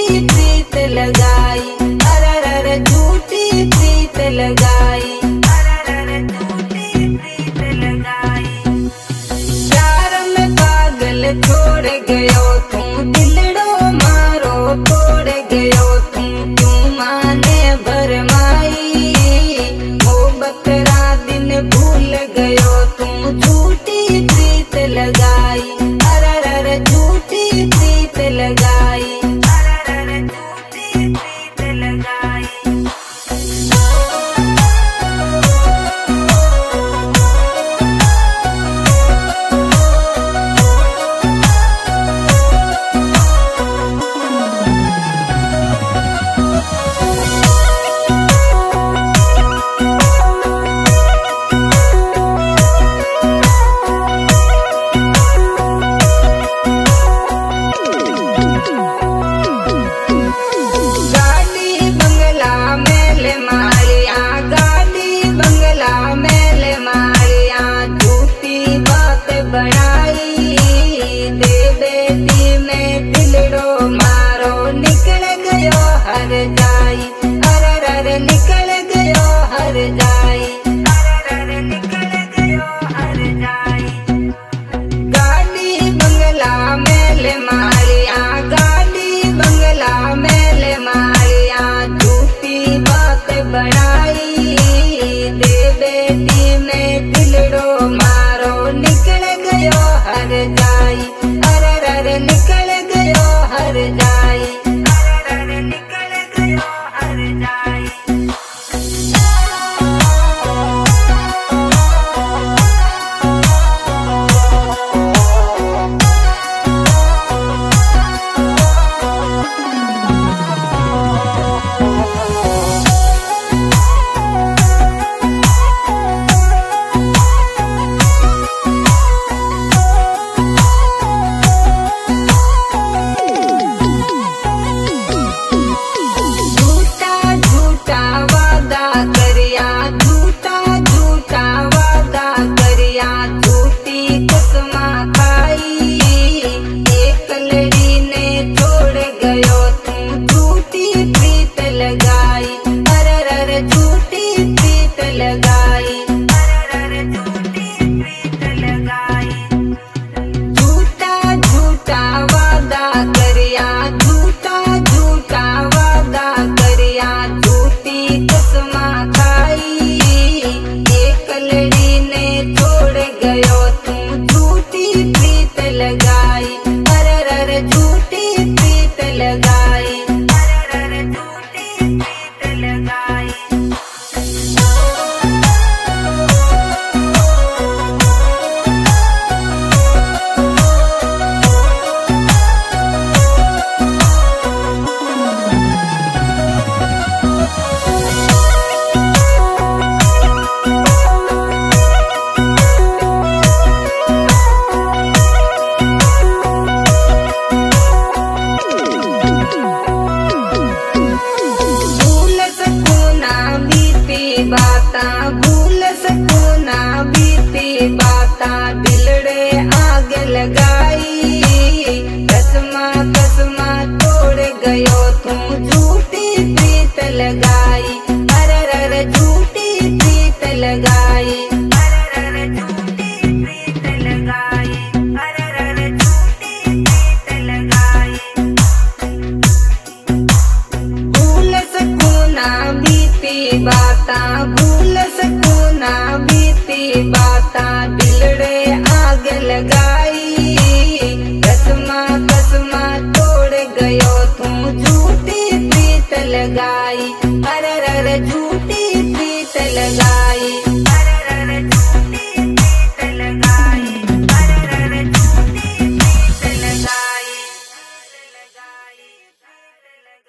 प्रीत लगाई, अरर झूठी प्रीत लगाई, अरर झूठी प्रीत लगाई। प्यार में पागल छोड़ गयो तू, दिलड़ो मारो तोड़ गयो तू, क्यों माने भरमाई, मोहब्बत रा दिन भूल गयो तू, झूठी प्रीत लगाई, अरर झूठी प्रीत लगाई, अरर झूठी प्रीत लगाई। हर जाई, अरर निकल गयो हर जाई, अरर निकल गयो हर जाई। गाड़ी बंगला मेल मारिया, गाड़ी बंगला मेल मारिया, झूठी बात बनाई, दे बेटी में दिलड़ो मारो, निकल गयो हर जाई, अरर निकल गयो हर जाई, अरर निकल गयो हर जाई। भूल सकूं ना बीती बाता, दिलड़े आग लगाई, कसमा कसमा तोड़ गयो तू, झूठी प्रीत लगाई, अरर झूठी प्रीत लगाई, अरर झूठी प्रीत लगाई, अरर झूठी प्रीत लगाई। भूल सकूं ना बीती बाता, भूल सकूं ना बीती बाता, दिलड़े आग लगाई, कसमा कसमा तोड़ गयो तू, झूठी प्रीत लगाई, अरर झूठी प्रीत लगाई।